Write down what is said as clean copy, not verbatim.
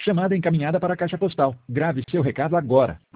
Chamada encaminhada para a caixa postal. Grave seu recado agora.